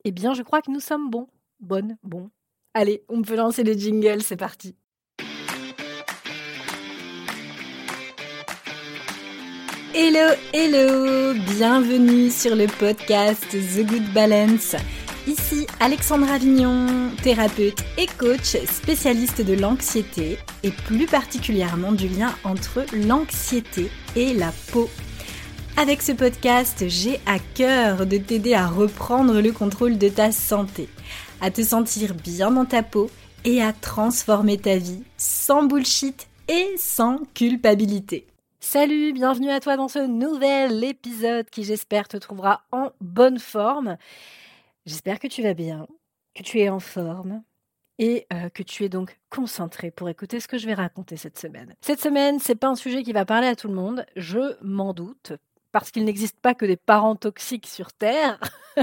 Eh bien, je crois que nous sommes bons. Bonnes, bons. Allez, on peut lancer les jingles, c'est parti. Hello, hello, bienvenue sur le podcast The Good Balance. Ici Alexandra Vignon, thérapeute et coach spécialiste de l'anxiété et plus particulièrement du lien entre l'anxiété et la peau. Avec ce podcast, j'ai à cœur de t'aider à reprendre le contrôle de ta santé, à te sentir bien dans ta peau et à transformer ta vie sans bullshit et sans culpabilité. Salut, bienvenue à toi dans ce nouvel épisode qui j'espère te trouvera en bonne forme. J'espère que tu vas bien, que tu es en forme et que tu es donc concentré pour écouter ce que je vais raconter cette semaine. Cette semaine, c'est pas un sujet qui va parler à tout le monde, je m'en doute, parce qu'il n'existe pas que des parents toxiques sur Terre,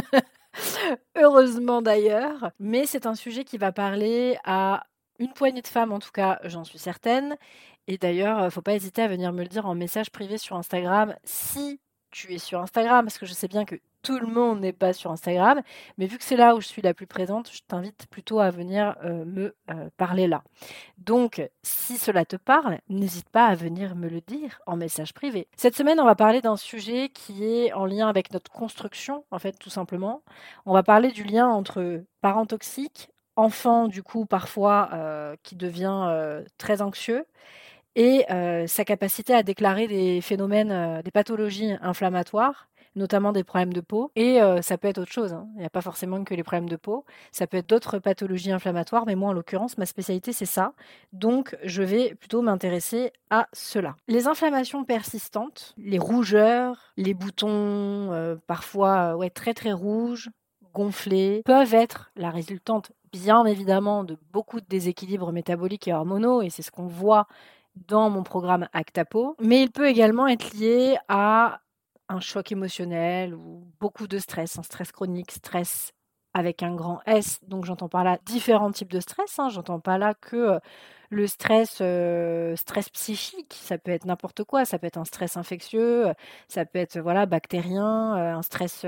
heureusement d'ailleurs, mais c'est un sujet qui va parler à une poignée de femmes, en tout cas, j'en suis certaine. Et d'ailleurs, faut pas hésiter à venir me le dire en message privé sur Instagram si tu es sur Instagram, parce que je sais bien que tout le monde n'est pas sur Instagram, mais vu que c'est là où je suis la plus présente, je t'invite plutôt à venir me parler là. Donc, si cela te parle, n'hésite pas à venir me le dire en message privé. Cette semaine, on va parler d'un sujet qui est en lien avec notre construction, en fait, tout simplement. On va parler du lien entre parents toxiques, enfant, du coup, parfois, qui devient très anxieux, et sa capacité à déclarer des phénomènes, des pathologies inflammatoires, notamment des problèmes de peau et ça peut être autre chose, hein. Il n'y a pas forcément que les problèmes de peau. Ça peut être d'autres pathologies inflammatoires, mais moi, en l'occurrence, ma spécialité, c'est ça. Donc je vais plutôt m'intéresser à cela. Les inflammations persistantes, les rougeurs, les boutons, parfois, ouais, très, très rouges, gonflés, peuvent être la résultante, bien évidemment, de beaucoup de déséquilibres métaboliques et hormonaux et c'est ce qu'on voit dans mon programme Actapo, mais il peut également être lié à un choc émotionnel ou beaucoup de stress, un stress chronique, stress avec un grand S. Donc j'entends par là différents types de stress, hein. J'entends pas là que le stress, stress psychique, ça peut être n'importe quoi, ça peut être un stress infectieux, ça peut être voilà bactérien, un stress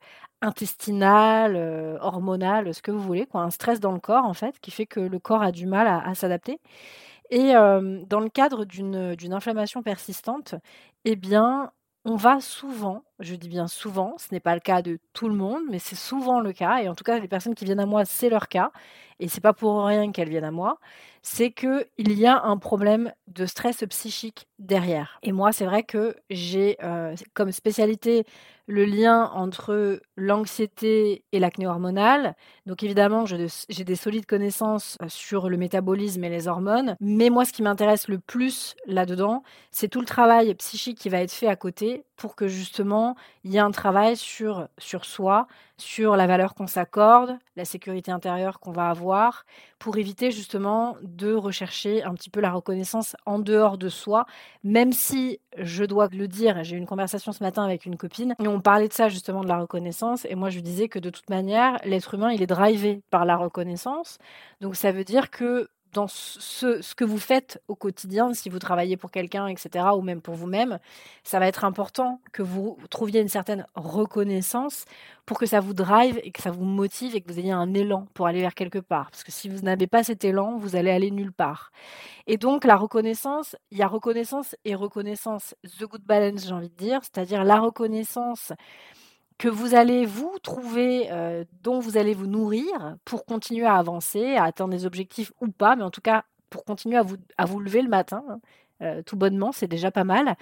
intestinal, hormonal, ce que vous voulez, quoi, un stress dans le corps en fait, qui fait que le corps a du mal à s'adapter. Et dans le cadre d'une inflammation persistante, eh bien, on va souvent, je dis bien souvent, ce n'est pas le cas de tout le monde, mais c'est souvent le cas et en tout cas les personnes qui viennent à moi, c'est leur cas et c'est pas pour rien qu'elles viennent à moi, c'est qu'il y a un problème de stress psychique derrière. Et moi, c'est vrai que j'ai, comme spécialité le lien entre l'anxiété et l'acné hormonal. Donc évidemment, j'ai des solides connaissances, sur le métabolisme et les hormones, mais moi, ce qui m'intéresse le plus là-dedans, c'est tout le travail psychique qui va être fait à côté pour que justement, il y ait un travail sur soi, sur la valeur qu'on s'accorde, la sécurité intérieure qu'on va avoir, pour éviter justement de rechercher un petit peu la reconnaissance en dehors de soi, même si je dois le dire, j'ai eu une conversation ce matin avec une copine et on parlait de ça justement de la reconnaissance et moi je lui disais que de toute manière, l'être humain, il est drivé par la reconnaissance. Donc ça veut dire que dans ce que vous faites au quotidien, si vous travaillez pour quelqu'un, et cetera, ou même pour vous-même, ça va être important que vous trouviez une certaine reconnaissance pour que ça vous drive et que ça vous motive et que vous ayez un élan pour aller vers quelque part. Parce que si vous n'avez pas cet élan, vous allez aller nulle part. Et donc la reconnaissance, il y a reconnaissance et reconnaissance, the good balance, j'ai envie de dire, c'est-à-dire la reconnaissance que vous allez vous trouver, dont vous allez vous nourrir pour continuer à avancer, à atteindre des objectifs ou pas, mais en tout cas pour continuer à vous lever le matin, hein, tout bonnement, c'est déjà pas mal.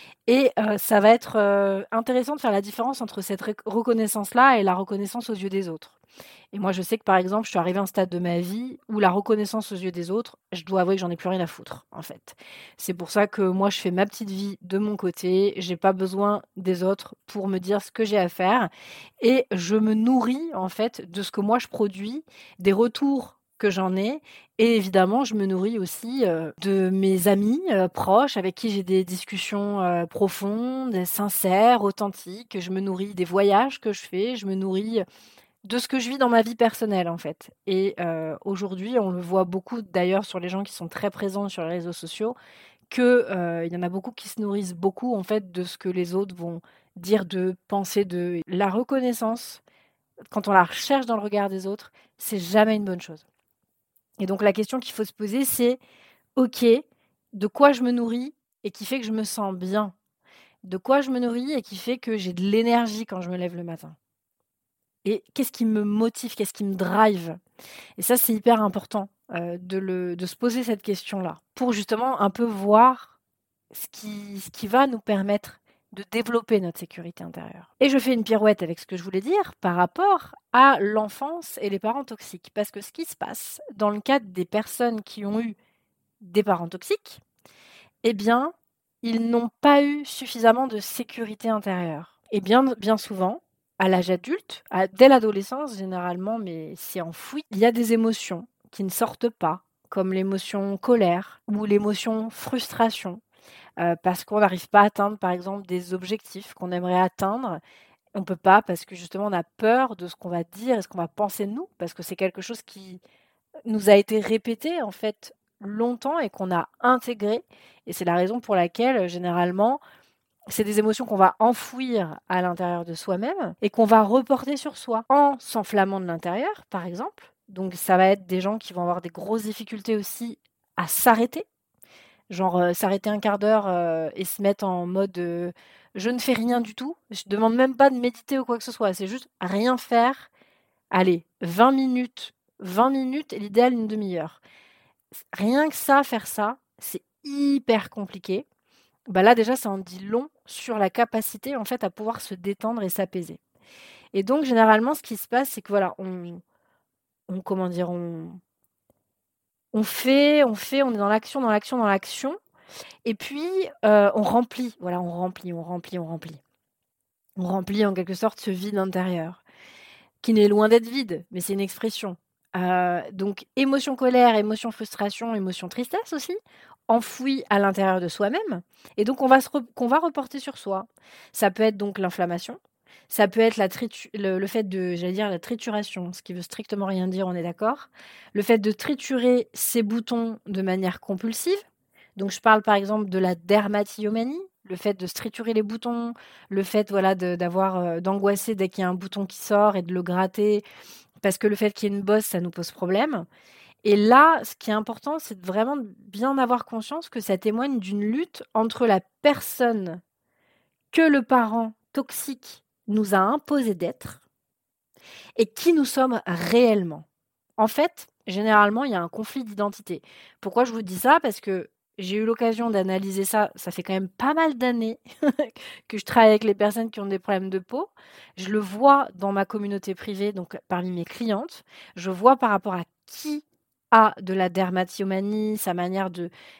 Et ça va être, intéressant de faire la différence entre cette reconnaissance-là et la reconnaissance aux yeux des autres. Et moi, je sais que, par exemple, je suis arrivée à un stade de ma vie où la reconnaissance aux yeux des autres, je dois avouer que j'en ai plus rien à foutre, en fait. C'est pour ça que moi, je fais ma petite vie de mon côté. J'ai pas besoin des autres pour me dire ce que j'ai à faire et je me nourris, en fait, de ce que moi je produis, des retours que j'en ai et évidemment, je me nourris aussi, de mes amis, proches avec qui j'ai des discussions, profondes, sincères, authentiques. Je me nourris des voyages que je fais, je me nourris de ce que je vis dans ma vie personnelle, en fait. Et aujourd'hui, on le voit beaucoup d'ailleurs sur les gens qui sont très présents sur les réseaux sociaux, que, il y en a beaucoup qui se nourrissent beaucoup, en fait, de ce que les autres vont dire d'eux, penser d'eux. La reconnaissance quand on la recherche dans le regard des autres, c'est jamais une bonne chose. Et donc la question qu'il faut se poser, c'est: «OK, de quoi je me nourris et qui fait que je me sens bien? De quoi je me nourris et qui fait que j'ai de l'énergie quand je me lève le matin? Et qu'est-ce qui me motive? Qu'est-ce qui me drive?» Et ça, c'est hyper important, de se poser cette question-là, pour justement un peu voir ce qui va nous permettre de développer notre sécurité intérieure. Et je fais une pirouette avec ce que je voulais dire par rapport à l'enfance et les parents toxiques. Parce que ce qui se passe dans le cadre des personnes qui ont eu des parents toxiques, eh bien, ils n'ont pas eu suffisamment de sécurité intérieure. Et bien souvent, à l'âge adulte, dès l'adolescence généralement, mais c'est enfoui, il y a des émotions qui ne sortent pas, comme l'émotion colère ou l'émotion frustration, parce qu'on n'arrive pas à atteindre, par exemple, des objectifs qu'on aimerait atteindre. On ne peut pas parce que justement on a peur de ce qu'on va dire et ce qu'on va penser de nous, parce que c'est quelque chose qui nous a été répété en fait longtemps et qu'on a intégré, et c'est la raison pour laquelle, généralement, c'est des émotions qu'on va enfouir à l'intérieur de soi-même et qu'on va reporter sur soi en s'enflammant de l'intérieur, par exemple. Donc ça va être des gens qui vont avoir des grosses difficultés aussi à s'arrêter, genre, s'arrêter un quart d'heure, et se mettre en mode, «Je ne fais rien du tout». Je demande même pas de méditer ou quoi que ce soit, c'est juste rien faire. Allez, 20 minutes et l'idéal une demi-heure. Rien que ça, faire ça, c'est hyper compliqué. Bah, là, déjà, ça en dit long sur la capacité, en fait, à pouvoir se détendre et s'apaiser. Et donc généralement, ce qui se passe, c'est que voilà, on comment dire? On fait, on est dans l'action, dans l'action, dans l'action, et puis, on remplit, voilà, on remplit, on remplit, on remplit. On remplit en quelque sorte ce vide intérieur, qui n'est loin d'être vide, mais c'est une expression. Donc émotion colère, émotion frustration, émotion tristesse aussi, enfouies à l'intérieur de soi-même, et donc qu'on va reporter sur soi. Ça peut être donc l'inflammation, ça peut être le fait de, j'allais dire, la trituration, ce qui veut strictement rien dire, on est d'accord. Le fait de triturer ses boutons de manière compulsive. Donc je parle par exemple de la dermatillomanie, le fait de se triturer les boutons, le fait, voilà, d'angoisser dès qu'il y a un bouton qui sort et de le gratter, parce que le fait qu'il y ait une bosse, ça nous pose problème. Et là, ce qui est important, c'est de vraiment bien avoir conscience que ça témoigne d'une lutte entre la personne que le parent toxique nous a imposé d'être et qui nous sommes réellement. En fait, généralement, il y a un conflit d'identité. Pourquoi je vous dis ça? Parce que j'ai eu l'occasion d'analyser ça, ça fait quand même pas mal d'années que je travaille avec les personnes qui ont des problèmes de peau. Je le vois dans ma communauté privée, donc parmi mes clientes. Je vois par rapport à qui a de la dermatillomanie, sa manière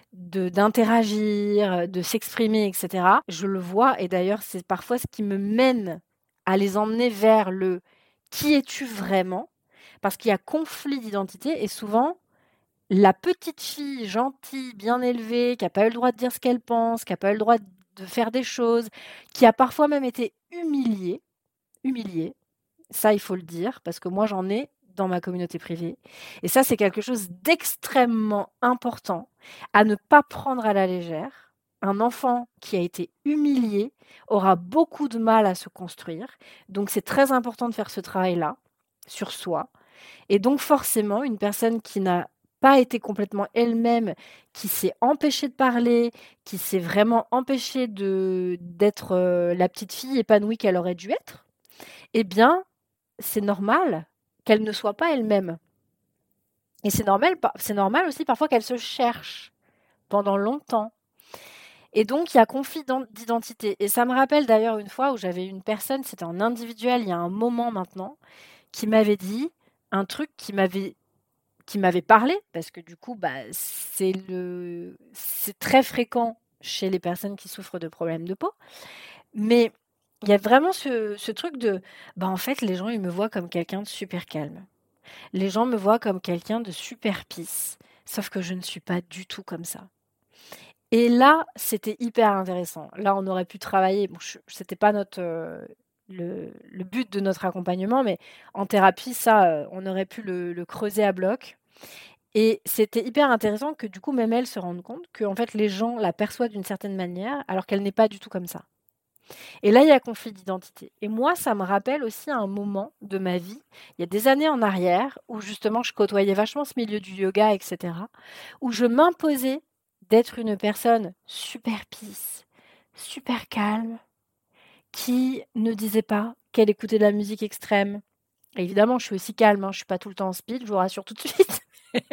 d'interagir, de s'exprimer, etc. Je le vois, et d'ailleurs, c'est parfois ce qui me mène à les emmener vers le «Qui es-tu vraiment?» Parce qu'il y a conflit d'identité, et souvent, la petite fille gentille, bien élevée, qui a pas eu le droit de dire ce qu'elle pense, qui a pas eu le droit de faire des choses, qui a parfois même été humiliée, ça il faut le dire, parce que moi j'en ai dans ma communauté privée. Et ça, c'est quelque chose d'extrêmement important à ne pas prendre à la légère. Un enfant qui a été humilié aura beaucoup de mal à se construire. Donc c'est très important de faire ce travail-là sur soi. Et donc forcément, une personne qui n'a pas été complètement elle-même, qui s'est empêchée de parler, qui s'est vraiment empêchée d'être, la petite fille épanouie qu'elle aurait dû être, eh bien, c'est normal qu'elle ne soit pas elle-même. Et c'est normal aussi parfois qu'elle se cherche pendant longtemps. Et donc il y a conflit d'identité. Et ça me rappelle d'ailleurs une fois où j'avais une personne, c'était en individuel, il y a un moment maintenant, qui m'avait dit un truc qui m'avait parlé, parce que du coup, bah, c'est très fréquent chez les personnes qui souffrent de problèmes de peau. Mais il y a vraiment ce truc de, bah, en fait, les gens, ils me voient comme quelqu'un de super calme. Les gens me voient comme quelqu'un de super peace. Sauf que je ne suis pas du tout comme ça. Et là, c'était hyper intéressant. Là, on aurait pu travailler. Bon, c'était pas le but de notre accompagnement, mais en thérapie, ça, on aurait pu le creuser à bloc. Et c'était hyper intéressant que du coup, même elle se rende compte que en fait, les gens la perçoivent d'une certaine manière, alors qu'elle n'est pas du tout comme ça. Et là, il y a conflit d'identité. Et moi, ça me rappelle aussi un moment de ma vie, il y a des années en arrière, où justement je côtoyais vachement ce milieu du yoga, etc., où je m'imposais d'être une personne super peace, super calme, qui ne disait pas qu'elle écoutait de la musique extrême. Et évidemment, je suis aussi calme, hein, je suis pas tout le temps en speed, je vous rassure tout de suite.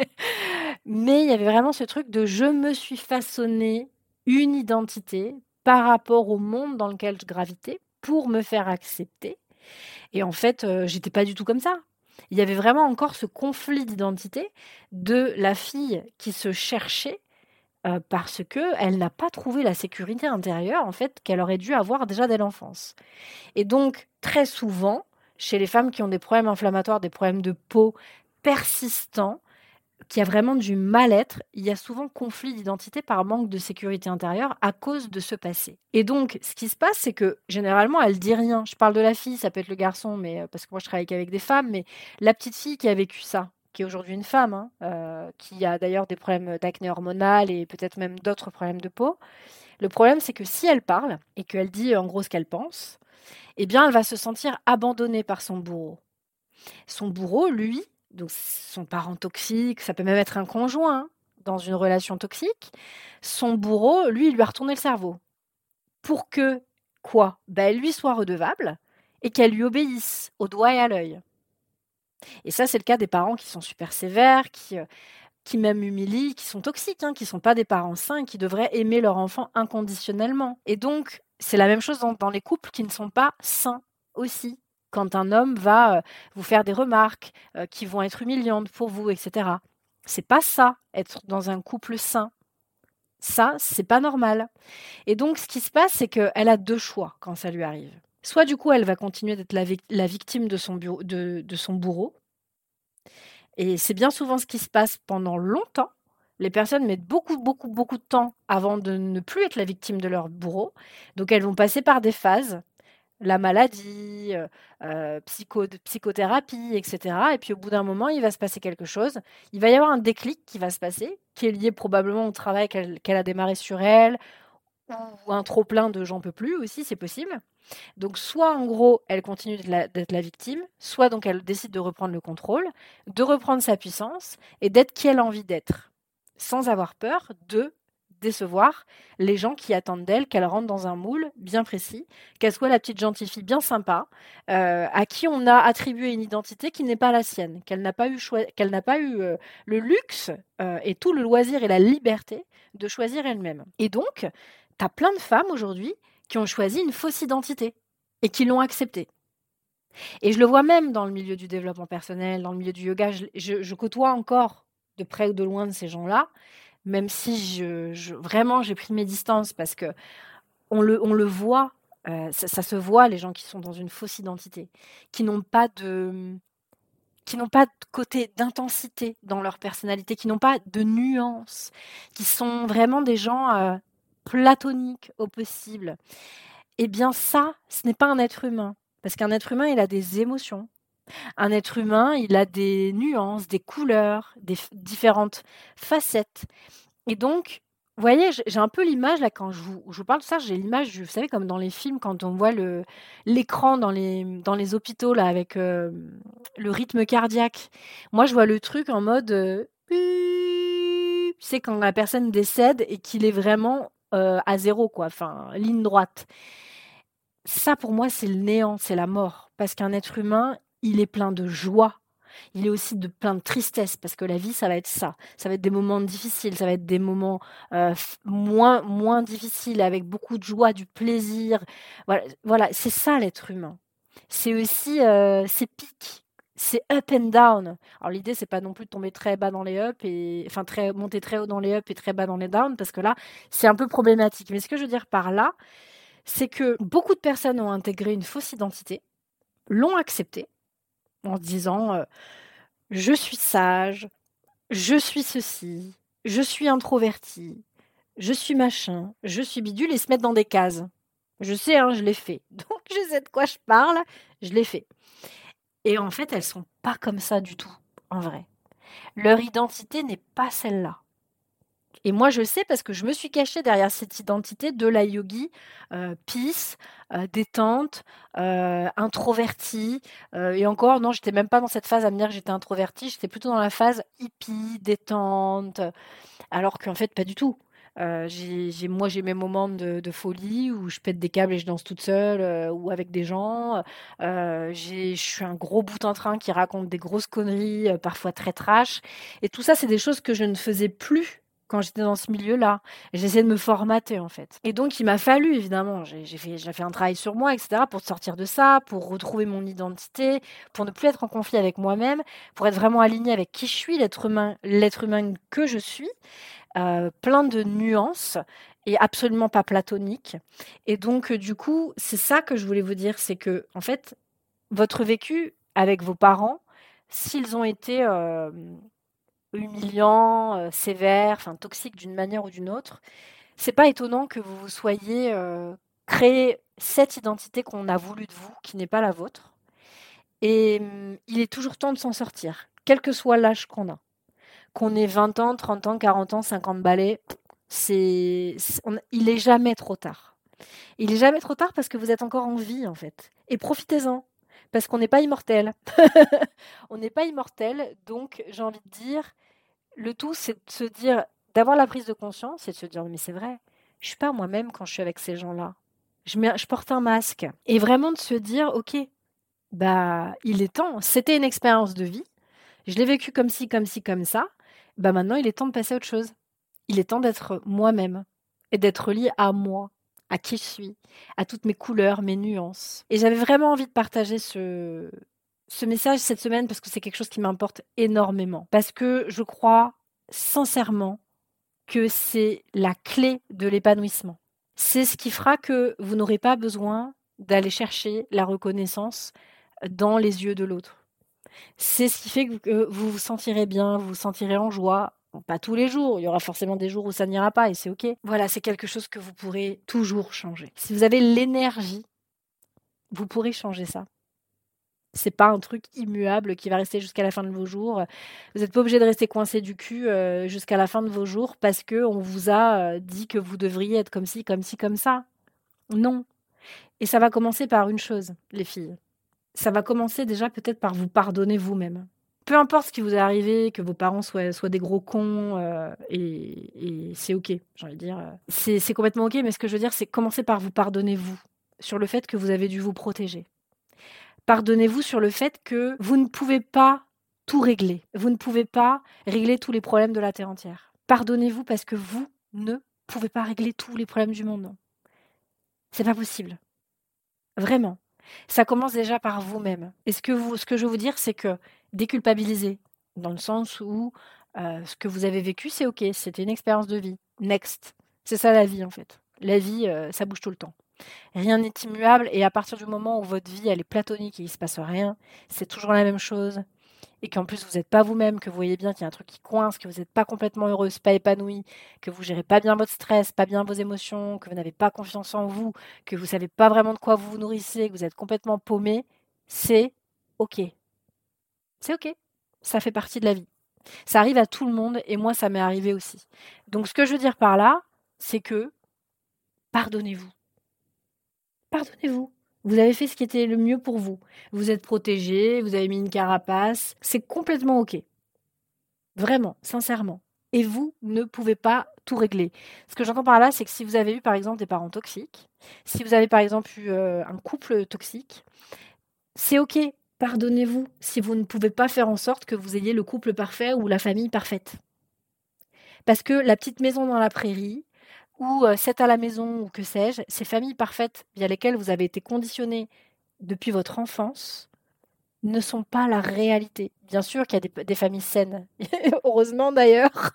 Mais il y avait vraiment ce truc de je me suis façonné une identité par rapport au monde dans lequel je gravitais pour me faire accepter. Et en fait, j'étais pas du tout comme ça. Il y avait vraiment encore ce conflit d'identité de la fille qui se cherchait, parce qu'elle n'a pas trouvé la sécurité intérieure, en fait, qu'elle aurait dû avoir déjà dès l'enfance. Et donc, très souvent, chez les femmes qui ont des problèmes inflammatoires, des problèmes de peau persistants, qui a vraiment du mal-être, il y a souvent conflit d'identité par manque de sécurité intérieure à cause de ce passé. Et donc, ce qui se passe, c'est que généralement, elle dit rien. Je parle de la fille, ça peut être le garçon, mais parce que moi, je travaille qu'avec des femmes, mais la petite fille qui a vécu ça, qui est aujourd'hui une femme, hein, qui a d'ailleurs des problèmes d'acné hormonal et peut-être même d'autres problèmes de peau. Le problème, c'est que si elle parle et qu'elle dit en gros ce qu'elle pense, eh bien, elle va se sentir abandonnée par son bourreau. Son bourreau, lui, donc son parent toxique, ça peut même être un conjoint hein, dans une relation toxique, son bourreau, lui, il lui a retourné le cerveau. Pour que, quoi elle lui soit redevable et qu'elle lui obéisse au doigt et à l'œil. Et ça, c'est le cas des parents qui sont super sévères, qui même humilient, qui sont toxiques, hein, qui ne sont pas des parents sains, qui devraient aimer leur enfant inconditionnellement. Et donc, c'est la même chose dans les couples qui ne sont pas sains aussi. Quand un homme va vous faire des remarques qui vont être humiliantes pour vous, etc. C'est pas ça, être dans un couple sain. Ça, c'est pas normal. Et donc, ce qui se passe, c'est qu'elle a deux choix quand ça lui arrive. Soit du coup, elle va continuer d'être la victime de son bourreau, et c'est bien souvent ce qui se passe pendant longtemps. Les personnes mettent beaucoup, beaucoup, beaucoup de temps avant de ne plus être la victime de leur bourreau. Donc elles vont passer par des phases, la maladie, psychothérapie, etc. Et puis au bout d'un moment, il va se passer quelque chose. Il va y avoir un déclic qui va se passer, qui est lié probablement au travail qu'elle a démarré sur elle, ou un trop-plein de j'en peux plus aussi, c'est possible. Donc soit en gros, elle continue d'être la victime, soit donc elle décide de reprendre le contrôle, de reprendre sa puissance et d'être qui elle a envie d'être, sans avoir peur de décevoir les gens qui attendent d'elle qu'elle rentre dans un moule bien précis, qu'elle soit la petite gentille fille bien sympa, à qui on a attribué une identité qui n'est pas la sienne, qu'elle n'a pas eu, le luxe et tout le loisir et la liberté de choisir elle-même. Et donc, tu as plein de femmes aujourd'hui qui ont choisi une fausse identité et qui l'ont acceptée. Et je le vois même dans le milieu du développement personnel, dans le milieu du yoga. Je côtoie encore de près ou de loin de ces gens-là, même si vraiment j'ai pris mes distances parce que on le voit, ça se voit les gens qui sont dans une fausse identité, qui n'ont pas de côté d'intensité dans leur personnalité, qui n'ont pas de nuances, qui sont vraiment des gens platoniques au possible. Eh bien ça, ce n'est pas un être humain. Parce qu'un être humain, il a des émotions. Un être humain, il a des nuances, des couleurs, différentes facettes. Et donc, vous voyez, j'ai un peu l'image, là, quand je vous parle de ça, j'ai l'image, vous savez, comme dans les films, quand on voit l'écran dans les hôpitaux, là, avec le rythme cardiaque. Moi, je vois le truc en mode... c'est quand la personne décède et qu'il est vraiment à zéro, quoi, enfin, ligne droite. Ça, pour moi, c'est le néant, c'est la mort. Parce qu'un être humain, il est plein de joie. Il est aussi plein de tristesse, parce que la vie, ça va être ça. Ça va être des moments difficiles, ça va être des moments moins difficiles, avec beaucoup de joie, du plaisir. Voilà, c'est ça l'être humain. C'est aussi ces pics, c'est up and down. Alors l'idée, c'est pas non plus de tomber très bas dans les up, monter très haut dans les up et très bas dans les down, parce que là, c'est un peu problématique. Mais ce que je veux dire par là, c'est que beaucoup de personnes ont intégré une fausse identité, l'ont acceptée en se disant je suis sage, je suis ceci, je suis introvertie, je suis machin, je suis bidule et se mettre dans des cases. Je sais, hein, je l'ai fait. Donc je sais de quoi je parle, je l'ai fait. Et en fait, elles sont pas comme ça du tout, en vrai. Leur identité n'est pas celle-là. Et moi, je le sais parce que je me suis cachée derrière cette identité de la yogi, peace, détente, introvertie, et encore non, j'étais même pas dans cette phase à me dire que j'étais introvertie, j'étais plutôt dans la phase hippie, détente, alors qu'en fait pas du tout. J'ai mes moments de folie où je pète des câbles et je danse toute seule, ou avec des gens. Je suis un gros bout en train qui raconte des grosses conneries, parfois très trash, et tout ça, c'est des choses que je ne faisais plus quand j'étais dans ce milieu-là. J'essayais de me formater, en fait, et donc il m'a fallu évidemment, j'ai fait un travail sur moi et cetera pour sortir de ça, pour retrouver mon identité, pour ne plus être en conflit avec moi-même, pour être vraiment alignée avec qui je suis, l'être humain que je suis, plein de nuances et absolument pas platonique. Et donc, du coup, c'est ça que je voulais vous dire, c'est que, en fait, votre vécu avec vos parents, s'ils ont été humiliants, sévères, enfin toxiques d'une manière ou d'une autre, c'est pas étonnant que vous vous soyez créé cette identité qu'on a voulu de vous, qui n'est pas la vôtre. Et il est toujours temps de s'en sortir, quel que soit l'âge qu'on a. Qu'on ait 20 ans, 30 ans, 40 ans, 50 balais, il est jamais trop tard. Il est jamais trop tard parce que vous êtes encore en vie, en fait. Et profitez-en, parce qu'on n'est pas immortel. On n'est pas immortel, donc j'ai envie de dire, le tout, c'est de se dire, d'avoir la prise de conscience et de se dire, mais c'est vrai, je suis pas moi-même quand je suis avec ces gens-là. Je porte un masque. Et vraiment de se dire, ok, bah, il est temps. C'était une expérience de vie. Je l'ai vécu comme ci, comme ci, comme ça. Bah maintenant, il est temps de passer à autre chose. Il est temps d'être moi-même et d'être lié à moi, à qui je suis, à toutes mes couleurs, mes nuances. Et j'avais vraiment envie de partager ce message cette semaine parce que c'est quelque chose qui m'importe énormément. Parce que je crois sincèrement que c'est la clé de l'épanouissement. C'est ce qui fera que vous n'aurez pas besoin d'aller chercher la reconnaissance dans les yeux de l'autre. C'est ce qui fait que vous vous sentirez bien, vous vous sentirez en joie. Bon, pas tous les jours, il y aura forcément des jours où ça n'ira pas et c'est OK. Voilà, c'est quelque chose que vous pourrez toujours changer. Si vous avez l'énergie, vous pourrez changer ça. C'est pas un truc immuable qui va rester jusqu'à la fin de vos jours. Vous n'êtes pas obligé de rester coincé du cul jusqu'à la fin de vos jours parce que on vous a dit que vous devriez être comme ci, comme ci, comme ça. Non. Et ça va commencer par une chose, les filles. Ça va commencer déjà peut-être par vous pardonner vous-même. Peu importe ce qui vous est arrivé, que vos parents soient des gros cons, et c'est OK, j'ai envie de dire, c'est complètement OK, mais ce que je veux dire, c'est commencer par vous pardonner vous, sur le fait que vous avez dû vous protéger. Pardonnez-vous sur le fait que vous ne pouvez pas tout régler. Vous ne pouvez pas régler tous les problèmes de la terre entière. Pardonnez-vous parce que vous ne pouvez pas régler tous les problèmes du monde. C'est pas possible. Vraiment. Ça commence déjà par vous-même. Et ce que je veux vous dire, c'est que déculpabiliser, dans le sens où ce que vous avez vécu, c'est OK, c'était une expérience de vie. Next. C'est ça la vie, en fait. La vie, ça bouge tout le temps. Rien n'est immuable et à partir du moment où votre vie, elle est platonique et il ne se passe rien, c'est toujours la même chose, et qu'en plus vous n'êtes pas vous-même, que vous voyez bien qu'il y a un truc qui coince, que vous n'êtes pas complètement heureuse, pas épanouie, que vous gérez pas bien votre stress, pas bien vos émotions, que vous n'avez pas confiance en vous, que vous savez pas vraiment de quoi vous vous nourrissez, que vous êtes complètement paumé, c'est OK. C'est OK. Ça fait partie de la vie. Ça arrive à tout le monde et moi ça m'est arrivé aussi. Donc ce que je veux dire par là, c'est que pardonnez-vous. Pardonnez-vous. Vous avez fait ce qui était le mieux pour vous. Vous êtes protégé, vous avez mis une carapace, c'est complètement OK. Vraiment, sincèrement. Et vous ne pouvez pas tout régler. Ce que j'entends par là, c'est que si vous avez eu par exemple des parents toxiques, si vous avez par exemple eu un couple toxique, c'est OK. Pardonnez-vous si vous ne pouvez pas faire en sorte que vous ayez le couple parfait ou la famille parfaite. Parce que la petite maison dans la prairie, ou 7 à la maison, ou que sais-je, ces familles parfaites via lesquelles vous avez été conditionnés depuis votre enfance, ne sont pas la réalité. Bien sûr qu'il y a des familles saines, heureusement d'ailleurs,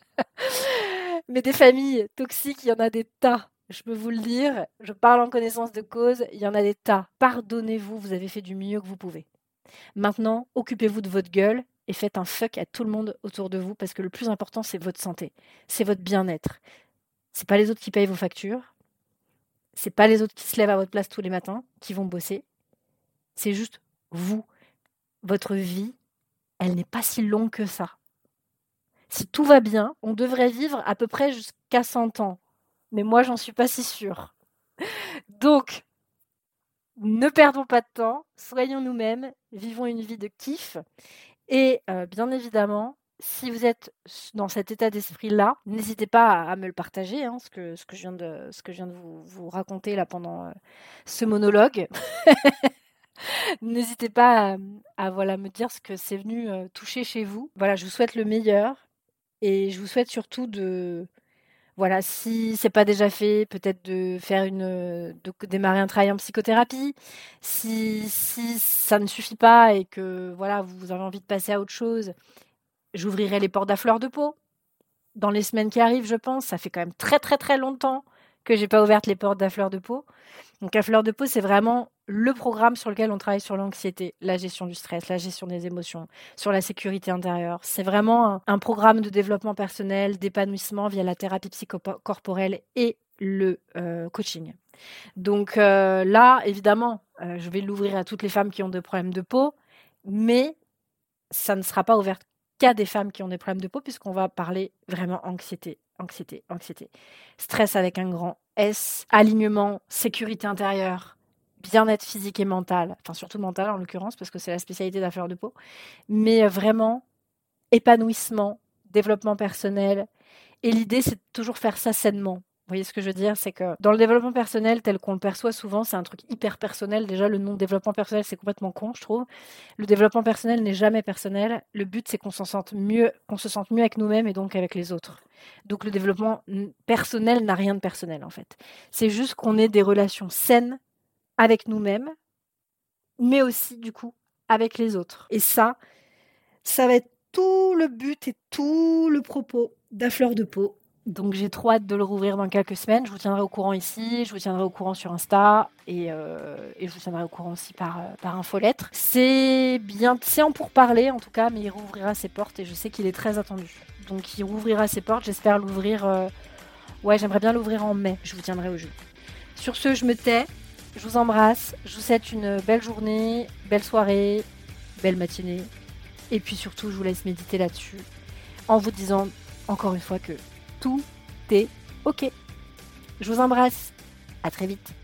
mais des familles toxiques, il y en a des tas. Je peux vous le dire, je parle en connaissance de cause, il y en a des tas. Pardonnez-vous, vous avez fait du mieux que vous pouvez. Maintenant, occupez-vous de votre gueule et faites un fuck à tout le monde autour de vous parce que le plus important, c'est votre santé, c'est votre bien-être. C'est pas les autres qui payent vos factures, c'est pas les autres qui se lèvent à votre place tous les matins, qui vont bosser. C'est juste vous. Votre vie, elle n'est pas si longue que ça. Si tout va bien, on devrait vivre à peu près jusqu'à 100 ans. Mais moi, j'en suis pas si sûre. Donc, ne perdons pas de temps, soyons nous-mêmes, vivons une vie de kiff et bien évidemment, si vous êtes dans cet état d'esprit-là, n'hésitez pas à me le partager, hein, ce que je viens de vous raconter là pendant, ce monologue. N'hésitez pas à voilà, me dire ce que c'est venu, toucher chez vous. Voilà, je vous souhaite le meilleur et je vous souhaite surtout de voilà, si c'est pas déjà fait, peut-être de faire de démarrer un travail en psychothérapie. Si ça ne suffit pas et que voilà, vous avez envie de passer à autre chose, j'ouvrirai les portes d'À Fleur de Peau dans les semaines qui arrivent, je pense. Ça fait quand même très, très, très longtemps que j'ai pas ouvert les portes d'À Fleur de Peau. Donc À Fleur de Peau, c'est vraiment le programme sur lequel on travaille sur l'anxiété, la gestion du stress, la gestion des émotions, sur la sécurité intérieure. C'est vraiment un programme de développement personnel, d'épanouissement via la thérapie psychocorporelle et le coaching. Donc là, évidemment, je vais l'ouvrir à toutes les femmes qui ont des problèmes de peau, mais ça ne sera pas ouvert qu'à des femmes qui ont des problèmes de peau, puisqu'on va parler vraiment anxiété, anxiété, anxiété. Stress avec un grand S, alignement, sécurité intérieure, bien-être physique et mental, enfin surtout mental en l'occurrence, parce que c'est la spécialité d'À Fleur de Peau, mais vraiment épanouissement, développement personnel. Et l'idée, c'est de toujours faire ça sainement. Vous voyez ce que je veux dire? C'est que dans le développement personnel, tel qu'on le perçoit souvent, c'est un truc hyper personnel. Déjà, le nom développement personnel, c'est complètement con, je trouve. Le développement personnel n'est jamais personnel. Le but, c'est qu'on se sente mieux avec nous-mêmes et donc avec les autres. Donc, le développement personnel n'a rien de personnel, en fait. C'est juste qu'on ait des relations saines avec nous-mêmes, mais aussi, du coup, avec les autres. Et ça va être tout le but et tout le propos d'À Fleur de Peau. Donc j'ai trop hâte de le rouvrir dans quelques semaines. Je vous tiendrai au courant ici, je vous tiendrai au courant sur Insta et je vous tiendrai au courant aussi par infolettre. C'est en pourparlers en tout cas, mais il rouvrira ses portes et je sais qu'il est très attendu. Donc il rouvrira ses portes, j'espère l'ouvrir. J'aimerais bien l'ouvrir en mai. Je vous tiendrai au jus. Sur ce, je me tais. Je vous embrasse. Je vous souhaite une belle journée, belle soirée, belle matinée. Et puis surtout, je vous laisse méditer là-dessus en vous disant encore une fois que tout est OK. Je vous embrasse. À très vite.